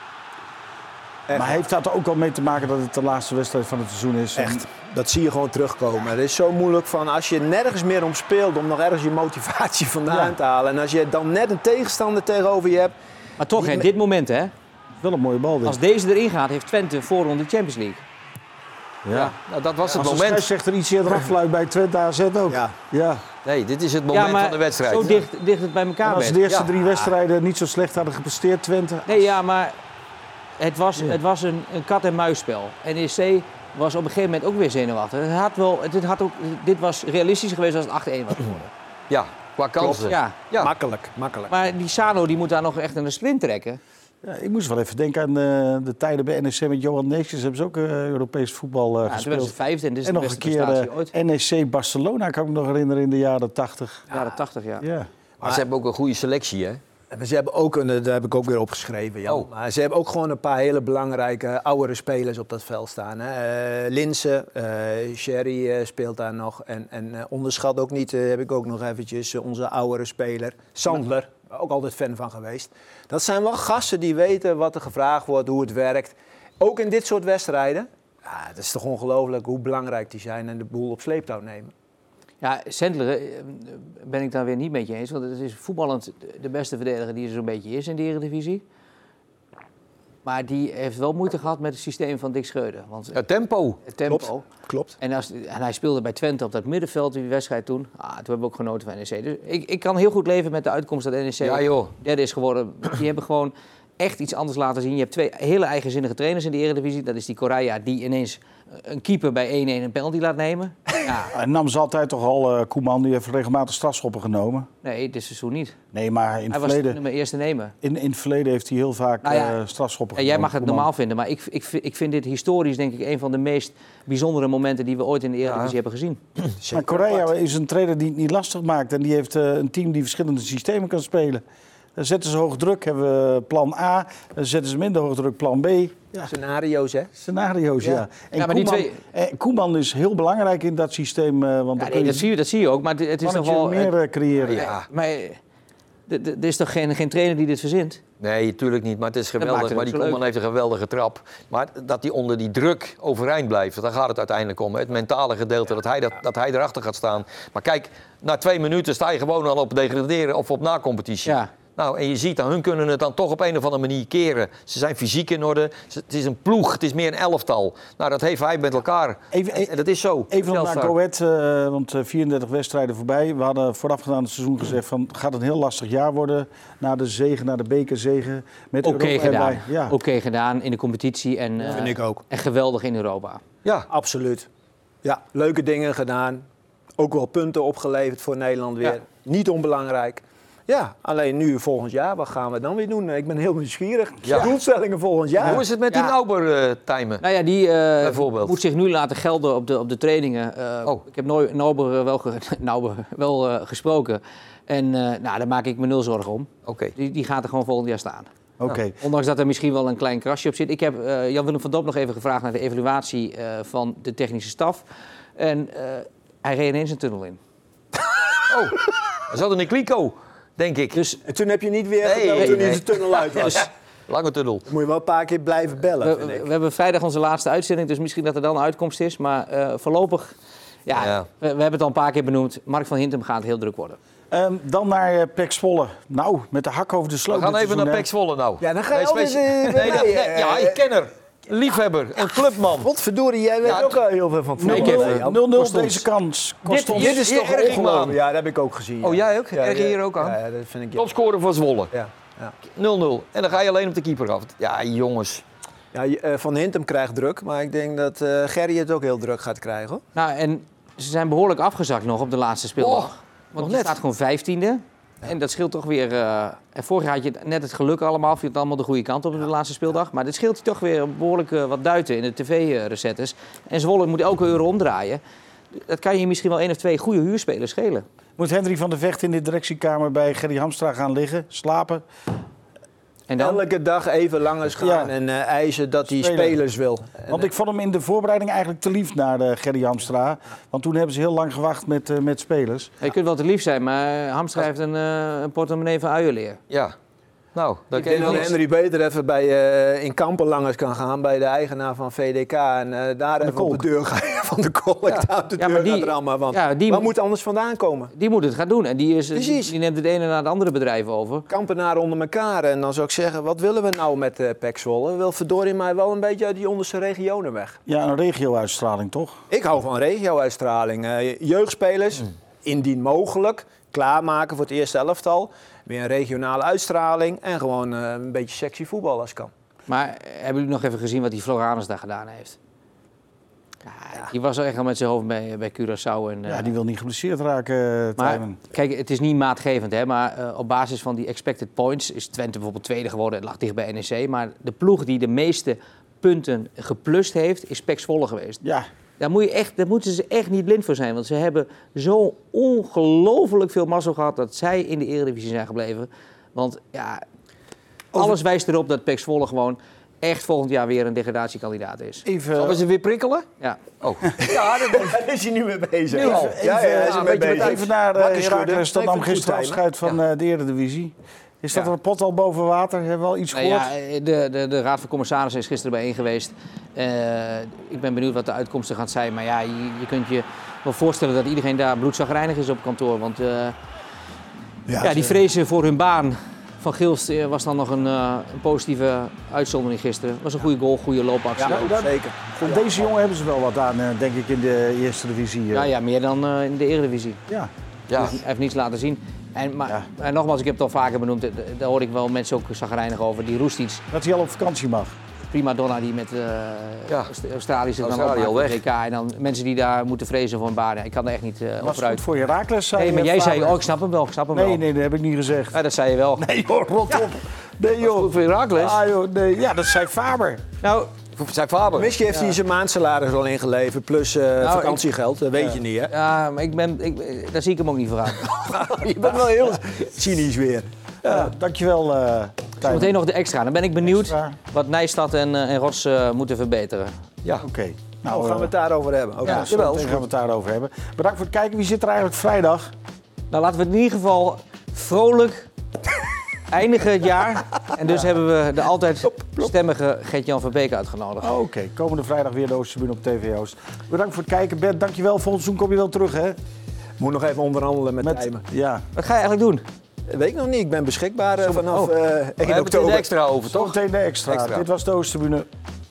Maar heeft dat er ook al mee te maken dat het de laatste wedstrijd van het seizoen is? Echt. Dat zie je gewoon terugkomen. Het is zo moeilijk van als je nergens meer om speelt om nog ergens je motivatie vandaan Ja. te halen. En als je dan net een tegenstander tegenover je hebt. Maar toch, in dit moment, hè, Wel een mooie bal dit. als deze erin gaat, heeft Twente voorronde Champions League. ja. Nou, dat was het Als de moment. scheidsrechter iets eerder afluit bij Twente A Z ook. Ja. Ja. Nee, dit is het moment Ja, maar van de wedstrijd. zo dicht, dicht het bij En elkaar als ze werd. de eerste Ja. drie wedstrijden niet zo slecht hadden gepresteerd, Twente... Nee, ja, maar het was, Ja. het was een, een kat-en-muisspel. N E C was op een gegeven moment ook weer zenuwachtig. Het had wel, dit, had ook, dit was realistisch geweest als het acht één was geworden. Ja, qua kansen. Ja, Ja. Makkelijk, makkelijk. maar die Sano die moet daar nog echt een sprint trekken. Ja, ik moest wel even denken aan uh, de tijden bij N E C met Johan Neeskens. Hebben ze ook uh, Europees voetbal uh, Ja, toen werden gespeeld. ze vijfde en dit is En de nog een beste keer prestatie uh, ooit. N E C Barcelona, kan ik me nog herinneren, in de jaren tachtig. Jaren tachtig, ja. Ja. Maar ze hebben ook een goede selectie, hè? Maar ze hebben ook, een, daar heb ik ook weer opgeschreven, Jan. Oh. Maar ze hebben ook gewoon een paar hele belangrijke oudere spelers op dat veld staan. Hè. Uh, Linse, uh, Sherry uh, speelt daar nog. En, en uh, onderschat ook niet, uh, heb ik ook nog eventjes, uh, onze oudere speler. Sandler, ook altijd fan van geweest. Dat zijn wel gasten die weten wat er gevraagd wordt, hoe het werkt. Ook in dit soort wedstrijden. Ja, het is toch ongelooflijk hoe belangrijk die zijn en de boel op sleeptouw nemen. Ja, Sendler eh, ben ik daar weer niet met je eens. Want het is voetballend de beste verdediger die er zo'n beetje is in de Eredivisie. Maar die heeft wel moeite gehad met het systeem van Dick Schreuder. Want Het tempo. het tempo. Klopt. Klopt. En, als, en hij speelde bij Twente op dat middenveld die wedstrijd toen. Ah, toen hebben we ook genoten van N E C. Dus ik, ik kan heel goed leven met de uitkomst dat N E C Ja, joh. derde is geworden. Die hebben gewoon echt iets anders laten zien. Je hebt twee hele eigenzinnige trainers in de Eredivisie. Dat is die Correa die ineens een keeper bij één één een penalty laat nemen. Ja. Hij nam ze altijd toch al, uh, Koeman, die heeft regelmatig strafschoppen genomen. Nee, dit seizoen niet. Nee, maar in het hij verleden... was mijn eerste nemen. In, in het verleden heeft hij heel vaak nou ja, uh, strafschoppen genomen. Jij mag het Koeman. normaal vinden, maar ik, ik, ik vind dit historisch denk ik een van de meest bijzondere momenten die we ooit in de Eredivisie ja. hebben gezien. Maar Correa is een trainer die het niet lastig maakt. En die heeft uh, een team die verschillende systemen kan spelen. Dan zetten ze hoog druk, hebben we plan A. Dan zetten ze minder hoog druk, plan B. Ja. Scenario's, hè? Scenario's, ja. ja. En ja, maar Koeman, die twee... eh, Koeman is heel belangrijk in dat systeem. Uh, want ja, nee, dat, zie je, dat zie je ook, maar het is nog wel... meer uh, creëren. Ja, maar er is toch geen, geen trainer die dit verzint? Nee, natuurlijk niet, maar het is geweldig. Maar die Koeman heeft een geweldige trap. Maar dat hij onder die druk overeind blijft, daar gaat het uiteindelijk om. Het mentale gedeelte, dat hij, dat, dat hij erachter gaat staan. Maar kijk, na twee minuten sta je gewoon al op degraderen of op na-competitie. Ja. Nou, en je ziet dan, hun kunnen het dan toch op een of andere manier keren. Ze zijn fysiek in orde. Het is een ploeg, het is meer een elftal. Nou, dat heeft hij met elkaar. Even, en, en dat is zo. Even nog naar Go Ahead, uh, want uh, vierendertig wedstrijden voorbij. We hadden voorafgaand het seizoen gezegd van, het gaat een heel lastig jaar worden. Na de zege, na de bekerzege. Oké okay gedaan. Ja. Oké okay gedaan in de competitie. En, uh, vind ik ook. En geweldig in Europa. Ja, absoluut. Ja, leuke dingen gedaan. Ook wel punten opgeleverd voor Nederland weer. Ja. Niet onbelangrijk. Ja, alleen nu volgend jaar, wat gaan we dan weer doen? Ik ben heel nieuwsgierig. Ja. Doelstellingen volgend jaar. Hoe is het met die ja. Nauber-timen? Uh, nou ja, die uh, moet zich nu laten gelden op de, op de trainingen. Uh, oh. Ik heb Nauber wel, ge, Nauber wel uh, gesproken. En uh, nou, daar maak ik me nul zorgen om. Okay. Die, die gaat er gewoon volgend jaar staan. Okay. Nou, ondanks dat er misschien wel een klein krasje op zit. Ik heb uh, Jan-Willem van Dop nog even gevraagd naar de evaluatie uh, van de technische staf. En uh, hij reed ineens een tunnel in. Oh, hij zat in een kliko. Denk ik. Dus en toen heb je niet weer gebeld nee, toen nee. in de tunnel uit was. Dus, lange tunnel. Dan moet je wel een paar keer blijven bellen. We, we hebben vrijdag onze laatste uitzending, dus misschien dat er dan een uitkomst is. Maar uh, voorlopig, ja, ja. We, we hebben het al een paar keer benoemd. Mark van Hintem gaat heel druk worden. Um, dan naar uh, P E C Zwolle. Nou, met de hak over de sloot. We gaan even naar P E C Zwolle nou. Ja, dan ga je altijd... Uh, nee, dat, nee, ja, ik ken haar. Liefhebber, een clubman. Wat verdorie, jij weet ja, ook al heel veel van voetbal. nul nul deze kans. Dit, dit is toch ongelooflijk. Ja, dat heb ik ook gezien. Ja. Oh, jij ook? Ja, erg je hier ook aan? Ja, dat vind ik... Ja. Topscorer voor Zwolle. Ja. Ja. nul nul. En dan ga je alleen op de keeper af. Ja, jongens. Ja, Van Hintem krijgt druk, maar ik denk dat uh, Gerry het ook heel druk gaat krijgen. Hoor. Nou, en ze zijn behoorlijk afgezakt nog op de laatste speeldag. Oh, Want je staat gewoon vijftiende. En dat scheelt toch weer... Uh, en vorig jaar had je net het geluk allemaal, viel het allemaal de goede kant op in de laatste speeldag. Maar dit scheelt je toch weer behoorlijk uh, wat duiten in de tv-recettes. En Zwolle moet elke euro omdraaien. Dat kan je misschien wel één of twee goede huurspelers schelen. Moet Hendrik van der Vecht in de directiekamer bij Gerry Hamstra gaan liggen, slapen? En dan? Elke dag even langer gaan ja. en uh, eisen dat hij Spelen. spelers wil. Want ik vond hem in de voorbereiding eigenlijk te lief naar de Gerry Hamstra. Want toen hebben ze heel lang gewacht met, uh, met spelers. Je kunt wel te lief zijn, maar Hamstra heeft een, uh, een portemonnee van uienleer. Ja. Nou, dat ik denk dat Henry beter even bij, uh, in Kampen langers kan gaan bij de eigenaar van V D K. En uh, daar even op de deur gaan van de kolk. Ja. Daar op de ja, deur die, gaat rammen. Want ja, die, waar moet anders vandaan komen? Die moet het gaan doen. En die, is, die, die neemt het ene naar het andere bedrijf over. Kampenaren onder elkaar. En dan zou ik zeggen, wat willen we nou met uh, P E C Zwolle? We willen verdorie mij wel een beetje uit die onderste regionen weg. Ja, een regio-uitstraling toch? Ik hou van regio-uitstraling. Uh, jeugdspelers, mm. indien mogelijk, klaarmaken voor het eerste elftal. Weer een regionale uitstraling en gewoon uh, een beetje sexy voetbal als kan. Maar hebben jullie nog even gezien wat die Floranus daar gedaan heeft? Ja, ja. Die was echt al met zijn hoofd bij, bij Curaçao. En, uh, ja, die wil niet geblesseerd raken. Maar, kijk, het is niet maatgevend, hè, maar uh, op basis van die expected points is Twente bijvoorbeeld tweede geworden. Het lag dicht bij N E C. Maar de ploeg die de meeste punten geplust heeft, is P E C Zwolle geweest. Ja. Daar, moet je echt, daar moeten ze echt niet blind voor zijn. Want ze hebben zo ongelooflijk veel mazzel gehad dat zij in de Eredivisie zijn gebleven. Want ja, alles wijst erop dat P E C Zwolle gewoon echt volgend jaar weer een degradatiekandidaat is. Even... Zullen we ze weer prikkelen? Ja. Oh. Ja, daar is hij nu mee bezig. Even, even, ja, ja, is ja, mee bezig. even naar uh, Heracles, dat nam gisteren afscheid van ja. uh, de Eredivisie. Is dat ja. een pot al boven water? Hebben we al iets gehoord? Nou ja, de, de, de Raad van Commissarissen is gisteren bijeen geweest. Uh, ik ben benieuwd wat de uitkomsten gaan zijn. Maar ja, je, je kunt je wel voorstellen dat iedereen daar bloedzagrijnig is op kantoor. Want uh, ja, ja, die vrezen voor hun baan van Gilst was dan nog een, uh, een positieve uitzondering gisteren. Was een goede goal, goede loopactie. Ja, dat, zeker. Van deze jongen hebben ze wel wat aan, denk ik, in de eerste divisie. Uh. Ja, ja, meer dan uh, in de Eredivisie. Ja. Ja. Hij heeft niets laten zien. En, maar, ja. en nogmaals, ik heb het al vaker benoemd, daar hoor ik wel mensen ook chagrijnig over, die Roestic. Dat hij al op vakantie mag. prima donna die met uh, Ja. Australië zit dan Australië op al het weg. W K. En dan mensen die daar moeten vrezen voor een baan. Ja, ik kan er echt niet uh, Was op het vooruit. goed voor Heracles? zei Nee, maar je, jij zei, Faber? oh ik snap hem wel, ik snap hem Nee, wel. nee, dat heb ik niet gezegd. Ja, dat zei je wel. Nee joh, rot op. Nee joh. Goed voor Heracles. Ah, joh, nee. Ja, dat zei Faber. Nou, Zijn Faber. Misschien heeft hij zijn maandsalaris al ingeleverd, plus uh, Nou, vakantiegeld. Dat weet ja. je niet, hè? Ja, maar ik ben, ik, daar zie ik hem ook niet voor aan. Je bent wel heel cynisch weer. Ja, dankjewel, uh, Tijn. Meteen nog de extra. Dan ben ik benieuwd Extra. wat Nijstad en, uh, en Rots uh, moeten verbeteren. Ja, Oké. nou, Nou, gaan we uh, het daarover hebben. Okay. Ja, zo Jawel, meteen is gaan we goed. het daarover hebben. Bedankt voor het kijken. Wie zit er eigenlijk vrijdag? Nou, laten we het in ieder geval vrolijk eindigen het jaar. En dus hebben we de altijd stemmige Gert-Jan Verbeek uitgenodigd. Oh, Oké, komende vrijdag weer de Oostertribune op T V Oost. Bedankt voor het kijken. Bert, dankjewel. Volgend seizoen kom je wel terug, hè? Moet nog even onderhandelen met, met Tijmen. Ja. Wat ga je eigenlijk doen? Weet ik nog niet. Ik ben beschikbaar uh, vanaf oh. uh, We één hebben het in oktober. de extra over, toch? Zometeen de extra. Extra. Dit was de Oostertribune.